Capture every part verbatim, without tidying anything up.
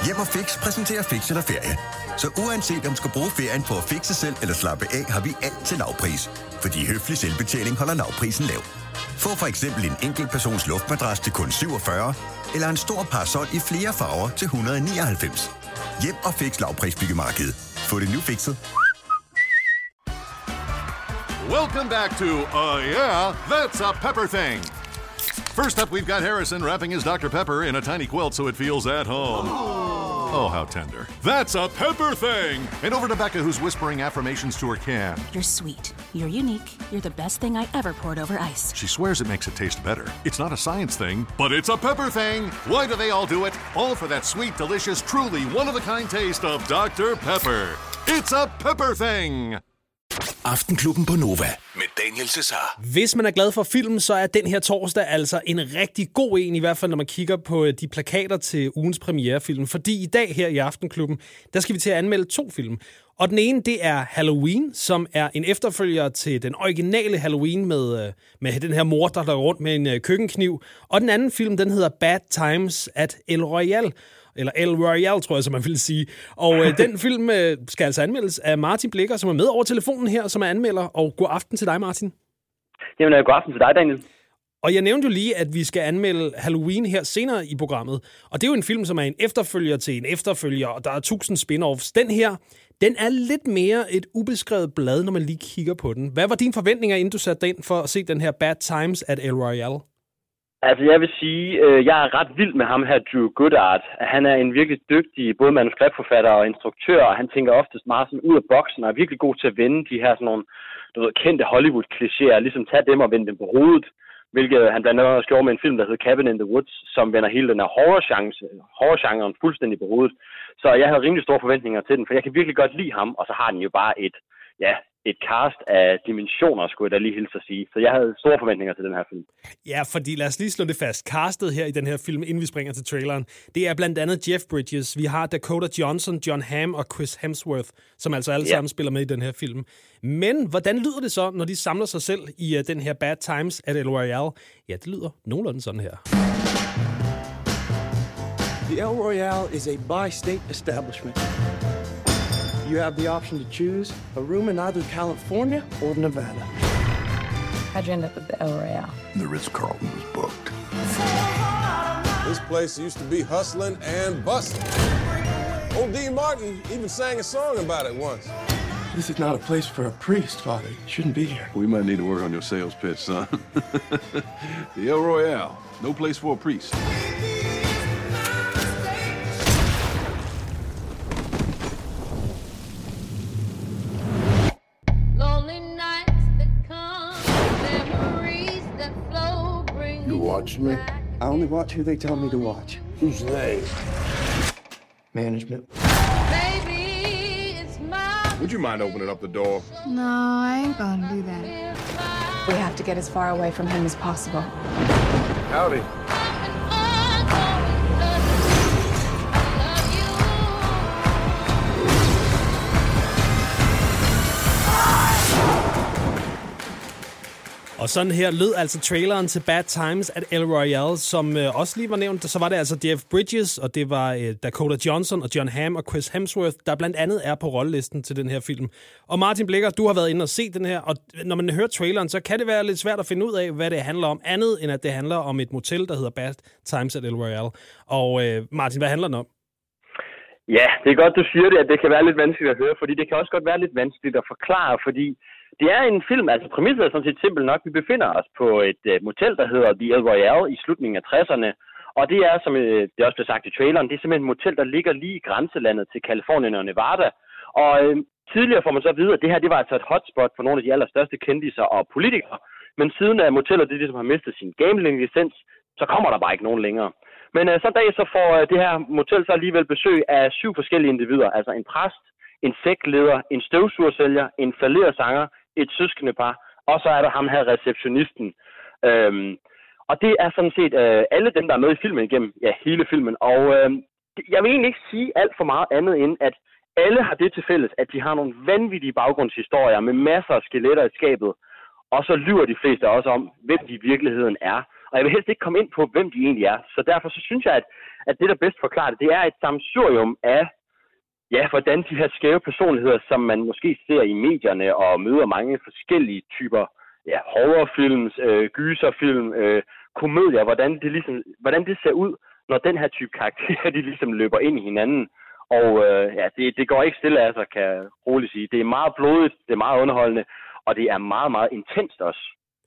Hjem og Fix præsenterer Fix eller Ferie. Så uanset om du skal bruge ferien på at fixe selv eller slappe af, har vi alt til lavpris. Fordi høflig selvbetjening holder lavprisen lav. Få for eksempel en enkelt persons luftmadras til kun syvogfyrre, eller en stor parasol i flere farver til et hundrede og nioghalvfems. Hjem og Fix lavprisbyggemarkedet. Få det nu fikset. Welcome back to Uh Yeah, That's a Pepper Thing. First up, we've got Harrison wrapping his Doctor Pepper in a tiny quilt so it feels at home. Oh, oh how tender. That's a Pepper Thing! And over to Becca, who's whispering affirmations to her can. You're sweet. You're unique. You're the best thing I ever poured over ice. She swears it makes it taste better. It's not a science thing, but it's a pepper thing. Why do they all do it? All for that sweet, delicious, truly one-of-a-kind taste of Doctor Pepper. It's a Pepper Thing! Aftenklubben på Nova med Daniel Cesar. Hvis man er glad for film, så er den her torsdag altså en rigtig god en, i hvert fald når man kigger på de plakater til ugens premierefilm. Fordi i dag her i Aftenklubben, der skal vi til at anmelde to film. Og den ene, det er Halloween, som er en efterfølger til den originale Halloween med, med den her mor, der går rundt med en køkkenkniv. Og den anden film, den hedder Bad Times at El Royale. Eller El Royale, tror jeg, som man vil sige. Og øh, den film øh, skal altså anmeldes af Martin Blikker, som er med over telefonen her, som er anmelder. Og god aften til dig, Martin. Jamen, god aften til dig, Daniel. Og jeg nævnte jo lige, at vi skal anmelde Halloween her senere i programmet. Og det er jo en film, som er en efterfølger til en efterfølger, og der er tusind spin-offs. Den her, den er lidt mere et ubeskrevet blad, når man lige kigger på den. Hvad var dine forventninger, inden du satte dig ind for at se den her Bad Times at El Royale? Altså, jeg vil sige, øh, jeg er ret vild med ham her, Drew Goddard. Han er en virkelig dygtig både manuskriptforfatter og instruktør, og han tænker oftest meget sådan ud af boksen, og er virkelig god til at vende de her sådan nogle, du ved, kendte Hollywood-klichéer, ligesom tage dem og vende dem på hovedet, hvilket han blandt andet også gjorde med en film, der hedder Cabin in the Woods, som vender hele den her horror-genre, horror-genren fuldstændig på hovedet. Så jeg havde rimelig store forventninger til den, for jeg kan virkelig godt lide ham, og så har den jo bare et, ja, et cast af dimensioner, skulle jeg da lige hilse at sige. Så jeg havde store forventninger til den her film. Ja, fordi lad os lige slå det fast. Castet her i den her film, inden vi springer til traileren, det er blandt andet Jeff Bridges. Vi har Dakota Johnson, John Hamm og Chris Hemsworth, som altså alle ja. sammen spiller med i den her film. Men hvordan lyder det så, når de samler sig selv i uh, den her Bad Times at El Royale? Ja, det lyder nogenlunde sådan her. The El Royale is a bi-state establishment. You have the option to choose a room in either California or Nevada. How'd you end up at the El Royale? The Ritz-Carlton was booked. This place used to be hustling and bustling. Old Dean Martin even sang a song about it once. This is not a place for a priest, Father. You shouldn't be here. We might need to work on your sales pitch, son. The El Royale, no place for a priest. Watch me. I only watch who they tell me to watch. Who's they? Management. Baby, it's my... Would you mind opening up the door? No, I ain't gonna do that. We have to get as far away from him as possible. Howdy. Og sådan her lød altså traileren til Bad Times at El Royale, som øh, også lige var nævnt. Så var det altså Jeff Bridges, og det var øh, Dakota Johnson og John Hamm og Chris Hemsworth, der blandt andet er på rollelisten til den her film. Og Martin Blikker, du har været inde og set den her, og når man hører traileren, så kan det være lidt svært at finde ud af, hvad det handler om, andet end at det handler om et motel, der hedder Bad Times at El Royale. Og øh, Martin, hvad handler den om? Ja, det er godt, du siger det, at det kan være lidt vanskeligt at høre, fordi det kan også godt være lidt vanskeligt at forklare, fordi det er en film, altså præmisset er sådan set simpelt nok. Vi befinder os på et uh, motel, der hedder The El Royale i slutningen af tresserne, og det er, som uh, det også blev sagt i traileren, det er simpelthen et motel, der ligger lige i grænselandet til Californien og Nevada. Og uh, tidligere får man så at vide, at det her det var altså et hotspot for nogle af de allerstørste kendiser og politikere, men siden at motellet det ligesom har mistet sin gambling-licens, så kommer der bare ikke nogen længere. Men uh, så dag så får uh, det her motel så alligevel besøg af syv forskellige individer, altså en præst, en sektleder, en støvsugersælger, en falderet sanger, et søskendepar, og så er der ham her receptionisten. Øhm, og det er sådan set øh, alle dem, der er med i filmen igennem, ja, hele filmen. Og øh, jeg vil egentlig ikke sige alt for meget andet end, at alle har det til fælles, at de har nogle vanvittige baggrundshistorier med masser af skeletter i skabet, og så lyver de fleste også om, hvem de i virkeligheden er. Og jeg vil helst ikke komme ind på, hvem de egentlig er. Så derfor så synes jeg, at, at det, der bedst forklarer det, det er et sammensurium af, ja, hvordan de her skæve personligheder, som man måske ser i medierne og møder mange forskellige typer, ja, horrorfilms, øh, gyserfilm, øh, komedier, hvordan det, ligesom, hvordan det ser ud, når den her type karakterer, de ligesom løber ind i hinanden. Og øh, ja, det, det går ikke stille af sig, kan jeg roligt sige. Det er meget blodigt, det er meget underholdende, og det er meget, meget intenst også.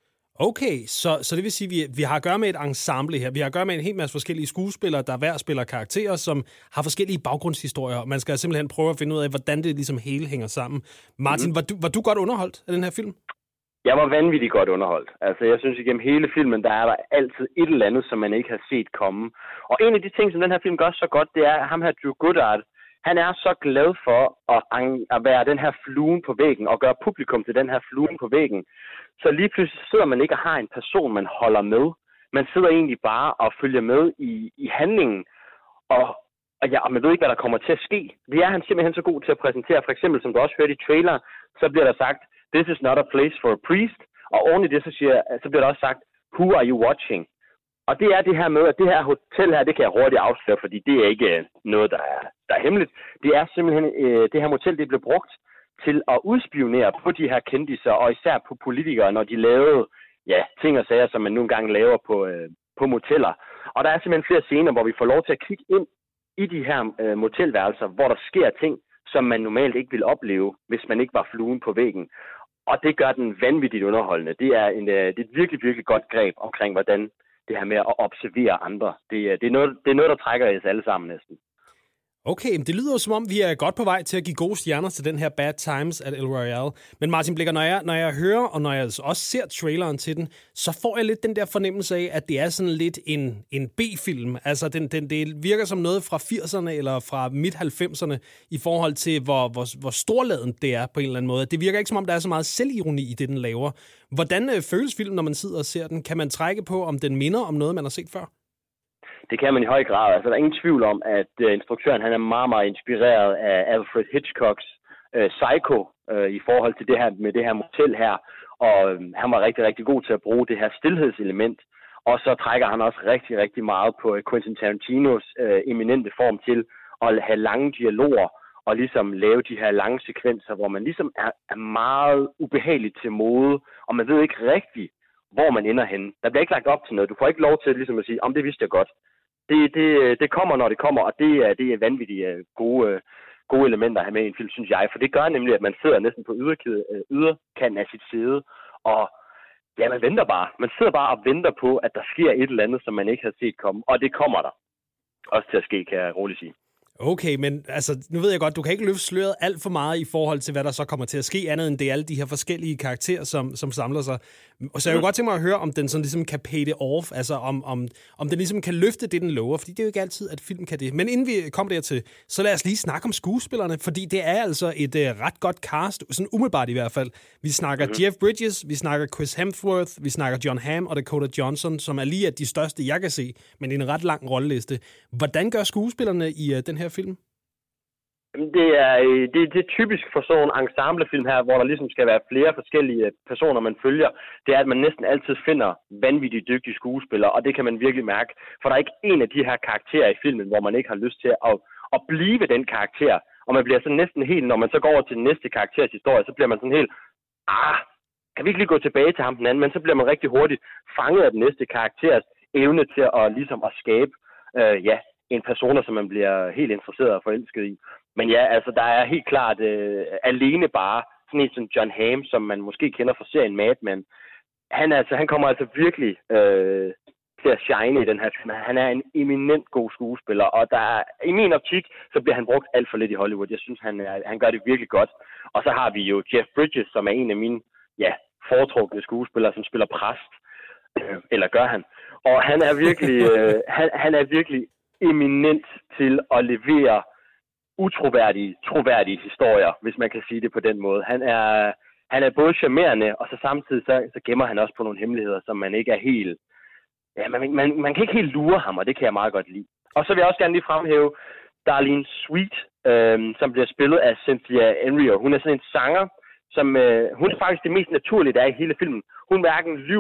Okay, så, så det vil sige, at vi, vi har at gøre med et ensemble her. Vi har at gøre med en hel masse forskellige skuespillere, der hver spiller karakterer, som har forskellige baggrundshistorier. Man skal simpelthen prøve at finde ud af, hvordan det ligesom hele hænger sammen. Martin, mm-hmm. var, du, var du godt underholdt af den her film? Jeg var vanvittigt godt underholdt. Altså, jeg synes, igennem hele filmen, der er der altid et eller andet, som man ikke har set komme. Og en af de ting, som den her film gør så godt, det er, at ham her Drew Goddard, han er så glad for at, at være den her fluen på væggen, og gøre publikum til den her fluen på væggen. Så lige pludselig sidder man ikke og har en person, man holder med. Man sidder egentlig bare og følger med i, i handlingen, og, og, ja, og man ved ikke, hvad der kommer til at ske. Det er han simpelthen så god til at præsentere. For eksempel, som du også hørte i trailer, så bliver der sagt, "This is not a place for a priest." Og oven i det, så, siger, så bliver der også sagt, "Who are you watching?" Og det er det her med, at det her hotel her, det kan jeg hurtigt afsløre, fordi det er ikke noget, der er, der er hemmeligt. Det er simpelthen, øh, det her motel, det blev brugt til at udspionere på de her kendiser, og især på politikere, når de lavede ja, ting og sager, som man nogle gange laver på, øh, på moteller. Og der er simpelthen flere scener, hvor vi får lov til at kigge ind i de her øh, motelværelser, hvor der sker ting, som man normalt ikke ville opleve, hvis man ikke var fluen på væggen. Og det gør den vanvittigt underholdende. Det er, en, øh, det er et virkelig, virkelig godt greb omkring, hvordan det her med at observere andre. Det, det, er, noget, det er noget, der trækker os alle sammen næsten. Okay, men det lyder jo som om, vi er godt på vej til at give gode stjerner til den her Bad Times at El Royale. Men Martin Blikker, når jeg, når jeg hører, og når jeg også ser traileren til den, så får jeg lidt den der fornemmelse af, at det er sådan lidt en, en B-film. Altså, den, den, det virker som noget fra firserne eller fra midt-halvfemserne i forhold til, hvor, hvor, hvor storladen det er på en eller anden måde. Det virker ikke som om, der er så meget selvironi i det, den laver. Hvordan øh, føles filmen, når man sidder og ser den? Kan man trække på, om den minder om noget, man har set før? Det kan man i høj grad. Altså, der er ingen tvivl om, at uh, instruktøren han er meget, meget inspireret af Alfred Hitchcocks uh, Psycho uh, i forhold til det her med det her motel her. Og um, han var rigtig, rigtig god til at bruge det her stilhedselement. Og så trækker han også rigtig, rigtig meget på uh, Quentin Tarantinos uh, eminente form til at have lange dialoger og ligesom lave de her lange sekvenser, hvor man ligesom er, er meget ubehageligt til mode, og man ved ikke rigtigt, hvor man ender henne. Der bliver ikke lagt op til noget. Du får ikke lov til ligesom at sige, om det vidste jeg godt. Det, det, det kommer, når det kommer, og det er, det er vanvittigt gode, gode elementer at have med i en film, synes jeg. For det gør nemlig, at man sidder næsten på yderkanten af sit sæde, og ja, man venter bare. Man sidder bare og venter på, at der sker et eller andet, som man ikke har set komme. Og det kommer der også til at ske, kan jeg roligt sige. Okay, men altså, nu ved jeg godt, du kan ikke løfte sløret alt for meget i forhold til, hvad der så kommer til at ske, andet end det er alle de her forskellige karakterer, som, som samler sig. Og så jeg vil mm. godt tænke mig at høre, om den sådan ligesom kan pay det off, altså om, om, om den ligesom kan løfte det, den lover, fordi det er jo ikke altid, at film kan det. Men inden vi kommer dertil, så lad os lige snakke om skuespillerne, fordi det er altså et uh, ret godt cast, sådan umiddelbart i hvert fald. Vi snakker mm-hmm. Jeff Bridges, vi snakker Chris Hemsworth, vi snakker John Hamm og Dakota Johnson, som er lige af de største, jeg kan se, men en ret lang rolleliste. Hvordan gør skuespillerne i uh, den her film? Det er, det, det er typisk for sådan en ensemblefilm her, hvor der ligesom skal være flere forskellige personer, man følger. Det er, at man næsten altid finder vanvittigt dygtige skuespillere, og det kan man virkelig mærke. For der er ikke en af de her karakterer i filmen, hvor man ikke har lyst til at, at blive den karakter. Og man bliver sådan næsten helt, når man så går over til den næste karakters historie, så bliver man sådan helt, ah, kan vi ikke lige gå tilbage til ham den anden? Men så bliver man rigtig hurtigt fanget af den næste karakters evne til at, ligesom at skabe, øh, ja, en persona, som man bliver helt interesseret og forelsket i. Men ja, altså, der er helt klart øh, alene bare sådan en som John Hamm, som man måske kender fra serien Mad Men. Han, altså, han kommer altså virkelig øh, til at shine i den her film. Han er en eminent god skuespiller, og der er, i min optik, så bliver han brugt alt for lidt i Hollywood. Jeg synes, han, er, han gør det virkelig godt. Og så har vi jo Jeff Bridges, som er en af mine ja, foretrukne skuespillere, som spiller præst. Øh, eller gør han. Og han er virkelig, øh, han, han er virkelig eminent til at levere utroværdige, troværdige historier, hvis man kan sige det på den måde. Han er, han er både charmerende, og så samtidig så, så gemmer han også på nogle hemmeligheder, som man ikke er helt... Ja, man, man, man kan ikke helt lure ham, og det kan jeg meget godt lide. Og så vil jeg også gerne lige fremhæve Darlene Sweet, øh, som bliver spillet af Cynthia Enrio. Hun er sådan en sanger, som... Øh, hun er faktisk det mest naturlige, der er i hele filmen. Hun hverken lyver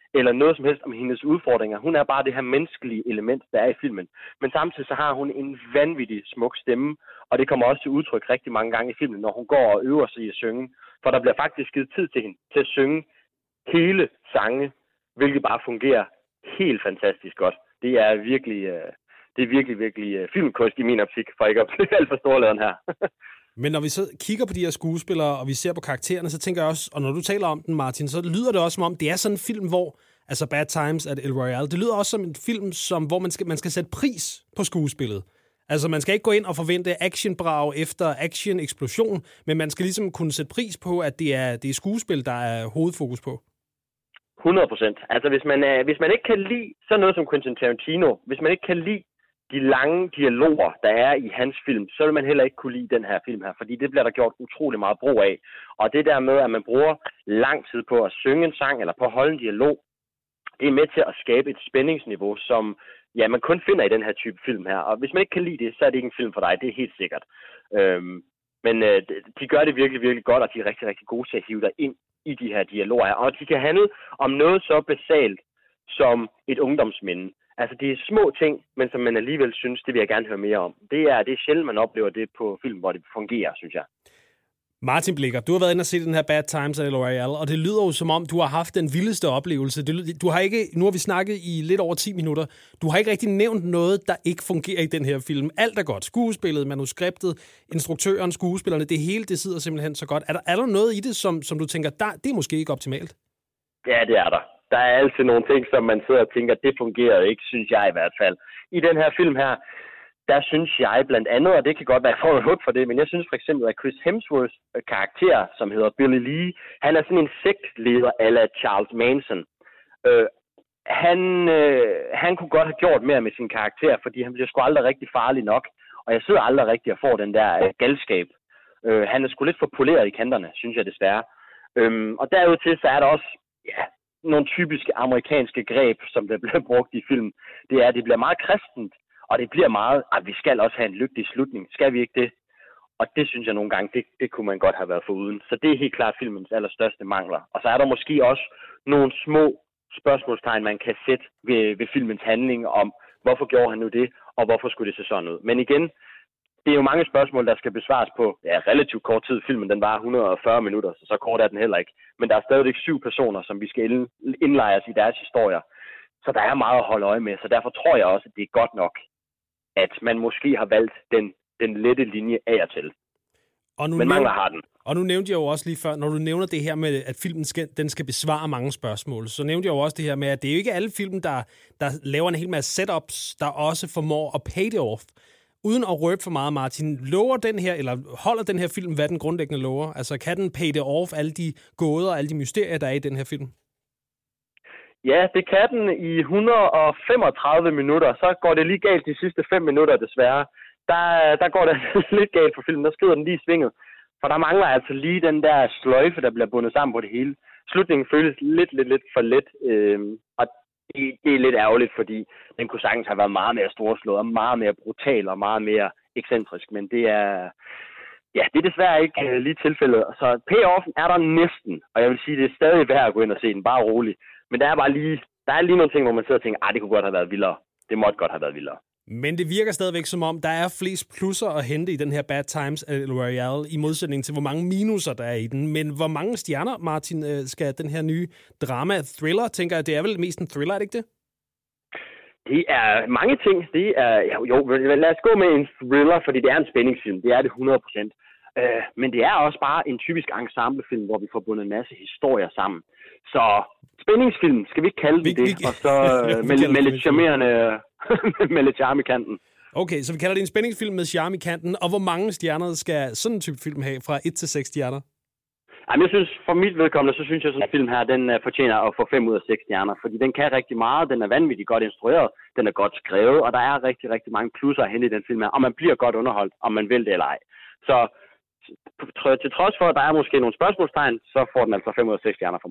eller noget som helst om hendes udfordringer. Hun er bare det her menneskelige element, der er i filmen. Men samtidig så har hun en vanvittig smuk stemme, og det kommer også til udtryk rigtig mange gange i filmen, når hun går og øver sig i at synge. For der bliver faktisk givet tid til hende til at synge hele sange, hvilket bare fungerer helt fantastisk godt. Det er virkelig, det er virkelig, virkelig filmkunst i min optik, for ikke at blive alt for storladen her. Men når vi så kigger på de her skuespillere, og vi ser på karaktererne, så tænker jeg også, og når du taler om den, Martin, så lyder det også som om, det er sådan en film, hvor, altså Bad Times at El Royale, det lyder også som en film, som, hvor man skal, man skal sætte pris på skuespillet. Altså, man skal ikke gå ind og forvente actionbrag efter action-eksplosion, men man skal ligesom kunne sætte pris på, at det er, det er skuespil, der er hovedfokus på. hundrede procent. Altså, hvis man, øh, hvis man ikke kan lide sådan noget som Quentin Tarantino, hvis man ikke kan lide de lange dialoger, der er i hans film, så vil man heller ikke kunne lide den her film her, fordi det bliver der gjort utrolig meget brug af. Og det der med, at man bruger lang tid på at synge en sang, eller på at holde en dialog, det er med til at skabe et spændingsniveau, som ja, man kun finder i den her type film her. Og hvis man ikke kan lide det, så er det ikke en film for dig, det er helt sikkert. Øhm, men øh, de gør det virkelig, virkelig godt, og de er rigtig, rigtig gode til at hive dig ind i de her dialoger her. Og de kan handle om noget så basalt som et ungdomsminde. Altså, det er små ting, men som man alligevel synes, det vil jeg gerne høre mere om. Det er, det er sjældent, man oplever det på film, hvor det fungerer, synes jeg. Martin Blikker, du har været inde og se den her Bad Times at El Royale, og det lyder jo som om, du har haft den vildeste oplevelse. Du har ikke, nu har vi snakket i lidt over ti minutter, du har ikke rigtig nævnt noget, der ikke fungerer i den her film. Alt er godt. Skuespillet, manuskriptet, instruktøren, skuespillerne, det hele, det sidder simpelthen så godt. Er der, er der noget i det, som, som du tænker, der, det er måske ikke optimalt? Ja, det er der. Der er altid nogle ting, som man sidder og tænker, det fungerede ikke, synes jeg i hvert fald. I den her film her, der synes jeg blandt andet, og det kan godt være, at jeg får en hug for det, men jeg synes for eksempel, at Chris Hemsworths karakter, som hedder Billy Lee, han er sådan en sektleder a la Charles Manson. Øh, han, øh, han kunne godt have gjort mere med sin karakter, fordi han bliver sgu aldrig rigtig farlig nok, og jeg sidder aldrig rigtig og får den der øh, galskab. Øh, han er sgu lidt for poleret i kanterne, synes jeg desværre. Øh, og derudtil så er der også, ja, nogle typiske amerikanske greb, som der bliver brugt i film. Det er, at det bliver meget kristent, og det bliver meget, at vi skal også have en lykkelig slutning. Skal vi ikke det? Og det synes jeg nogle gange, det, det kunne man godt have været foruden. Så det er helt klart filmens allerstørste mangler. Og så er der måske også nogle små spørgsmålstegn, man kan sætte ved, ved filmens handling om, hvorfor gjorde han nu det, og hvorfor skulle det se sådan ud. Men igen, det er jo mange spørgsmål, der skal besvares på ja, relativt kort tid. Filmen den var et hundrede og fyrre minutter, så så kort er den heller ikke. Men der er stadigvæk syv personer, som vi skal indlejes i deres historier. Så der er meget at holde øje med. Så derfor tror jeg også, at det er godt nok, at man måske har valgt den, den lette linje af og til. Og nu Men mangler har den. Og nu nævnte jeg jo også lige før, når du nævner det her med, at filmen skal, den skal besvare mange spørgsmål, så nævnte jeg jo også det her med, at det er jo ikke alle film, der, der laver en hel masse setups, der også formår at pay det off. Uden at røbe for meget, Martin, lover den her, eller holder den her film, hvad den grundlæggende lover? Altså, kan den pay det off, alle de gåder, alle de mysterier, der er i den her film? Ja, det kan den i et hundrede og femogtredive minutter. Så går det lige galt de sidste fem minutter, desværre. Der, der går det lidt galt for filmen. Der skrider den lige i svinget. For der mangler altså lige den der sløjfe, der bliver bundet sammen på det hele. Slutningen føles lidt, lidt, lidt for let. Øh, og det, det er lidt ærgerligt, fordi den kunne sagtens have været meget mere storslået, og meget mere brutal og meget mere ekscentrisk. Men det er, ja, det er desværre ikke uh, lige tilfældet. Så payoffen er der næsten. Og jeg vil sige, det er stadig værd at gå ind og se den. Bare rolig. Men der er bare lige, der er lige nogle ting, hvor man sidder og tænker, ah, det kunne godt have været vildere. Det måtte godt have været vildere. Men det virker stadigvæk som om, der er flest plusser at hente i den her Bad Times at El Royale, i modsætning til, hvor mange minuser der er i den. Men hvor mange stjerner, Martin, skal den her nye drama-thriller, tænker jeg, det er vel mest en thriller, er det ikke det? Det er mange ting. Det er, jo, lad os gå med en thriller, fordi det er en spændingsfilm. Det er det hundrede procent. Uh, men det er også bare en typisk ensemblefilm, hvor vi får bundet en masse historier sammen. Så spændingsfilm, skal vi ikke kalde det vi, det, vi, og så uh, med, med lidt charmerende, med lidt charme i kanten. Okay, så vi kalder det en spændingsfilm med charme i kanten, og hvor mange stjerner skal sådan en type film have, fra et til seks stjerner? Jamen, jeg synes, for mit vedkommende, så synes jeg, at sådan en film her, den uh, fortjener at få fem ud af seks stjerner, fordi den kan rigtig meget, den er vanvittigt godt instrueret, den er godt skrevet, og der er rigtig, rigtig mange plusser at hente i den film her, og man bliver godt underholdt, om man vil det eller ej. Så til trods for, at der er måske nogle spørgsmålstegn, så får den altså fem ud af seks stjerner for mig.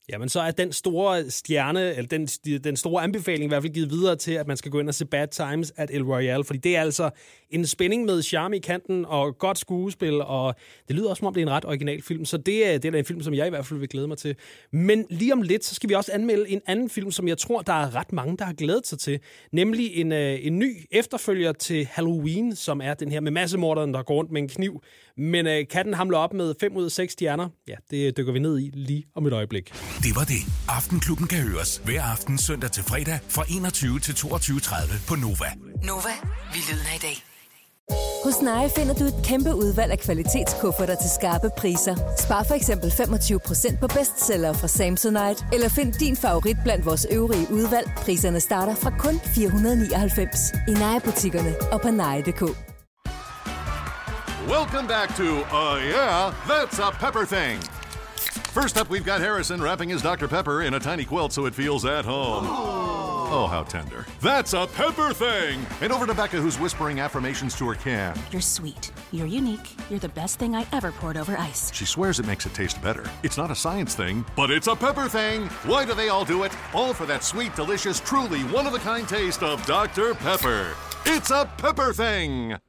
Jamen, så er den store stjerne, eller den, den store anbefaling i hvert fald givet videre til, at man skal gå ind og se Bad Times at El Royale, fordi det er altså en spænding med charme i kanten og godt skuespil, og det lyder også, som om det er en ret original film, så det er, det er en film, som jeg i hvert fald vil glæde mig til. Men lige om lidt, så skal vi også anmelde en anden film, som jeg tror, der er ret mange, der har glædet sig til, nemlig en, en ny efterfølger til Halloween, som er den her med massemorderen, der går rundt med en kniv, men øh, katten hamler op med fem ud af seks stjerner. Ja, det dykker vi ned i lige om et øjeblik. Det var det. Aftenklubben kan høres hver aften søndag til fredag fra enogtyve til toogtyve tredive på Nova. Nova, vi lyder i dag. Hos Nye finder du et kæmpe udvalg af kvalitetskufferter til skarpe priser. Spar for eksempel femogtyve procent på bestsellere fra Samsonite, eller find din favorit blandt vores øvrige udvalg. Priserne starter fra kun fire hundrede nioghalvfems i Nye-butikkerne og på nye punktum d k. Welcome back to Uh Yeah, That's a Pepper Thing. First up, we've got Harrison wrapping his Doctor Pepper in a tiny quilt so it feels at home. Oh, how tender. That's a Pepper Thing! And over to Becca, who's whispering affirmations to her can. You're sweet. You're unique. You're the best thing I ever poured over ice. She swears it makes it taste better. It's not a science thing, but it's a Pepper Thing! Why do they all do it? All for that sweet, delicious, truly one-of-a-kind taste of Doctor Pepper. It's a Pepper Thing!